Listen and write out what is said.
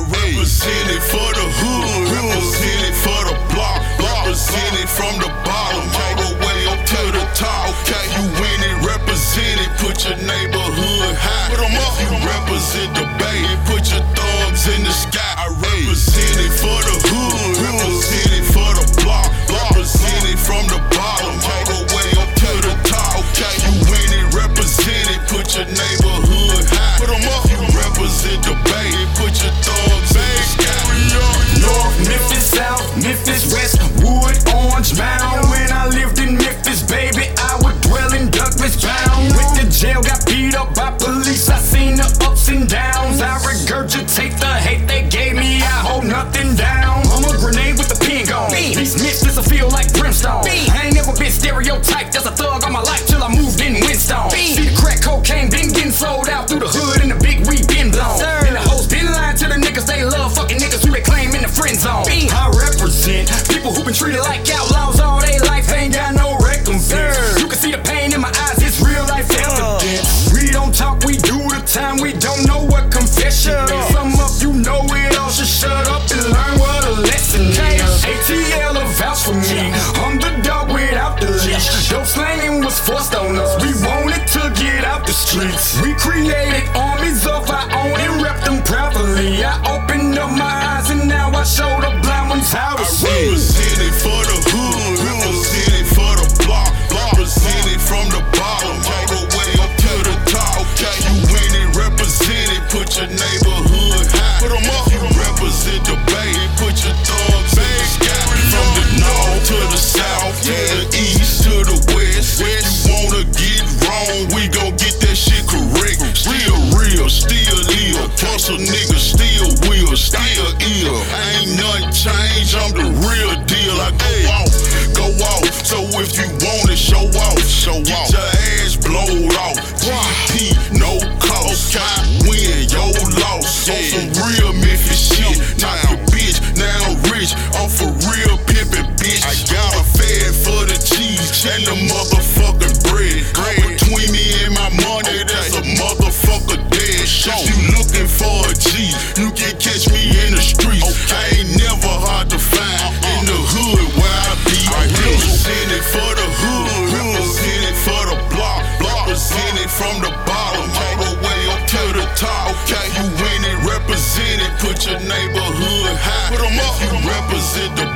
represent it for the hood, represent it for the block, represent it from the bottom all the way up to the top. Okay, you win it, represent it, put your neighborhood high. Put 'em up. You represent the bay, put your thumbs in the sky. I represent it for the hood, represent it for the block, represent it from the bottom all the way up to the top. Okay, you win it, represent it, put your neighborhood high. Put 'em up. You represent the bay, put your thumbs in the sky. North Memphis, South Memphis, West Wood, Orange Mound. When I lived in Memphis, baby, I would dwell in Douglas Town. Went to jail, got beat up by police. I seen the ups and downs. I regurgitate the hate they gave me. I hold nothing down. I'm a grenade with the pin gone. These misfits will feel like brimstone. I ain't never been stereotyped as a thug all my life till I moved in Winston. See the crack cocaine been getting sold out through the hood and the big weed been blown. And the hoes been lying to the niggas they love, fucking niggas who they claim in the friend zone. I represent people who been treated like outlaws all their life, ain't got no recompense. You can see the pain in my eyes, it's real life evidence. We don't talk, we do the time, we don't know what confession is. Some of you know it all, should shut up and learn what a lesson is. ATL will vouch for me, I'm the dog without the leash. Dope slanging was forced on us, we wanted to get out the streets. We created armies of our own and rep them proudly. I opened up my eyes and now I show the blind ones how to see. Represent it for the hood, represent it for the block, represent it from the bottom all the way up to the top. Okay, you win it, represent it, put your neighborhood high. Put 'em up. You represent the bay, put your thumbs in the sky. From the north to the south, to the east to the west. If you wanna get wrong, we gon' get that shit correct. Still real, still ill. Hustle niggas still will, still ill. Ain't nothing changed, I'm the real deal. I go off. So if you want it, show off. Get your ass blowed off. GP, no cost. Win your loss. On some real Memphis shit. Knock your bitch, now I'm rich. I'm for real pimpin', bitch. I got a fed for the cheese and the motherfucking bread. Between me and my money, that's a motherfucker dead shot. You looking for a G, you can catch me in the streets. I ain't never hard to find in the hood where I be. I represent it for the hood, represent it for the block, represent it from the bottom all the way up to the top. Okay, you win it, represent it, put your neighborhood high. Put 'em up. You represent the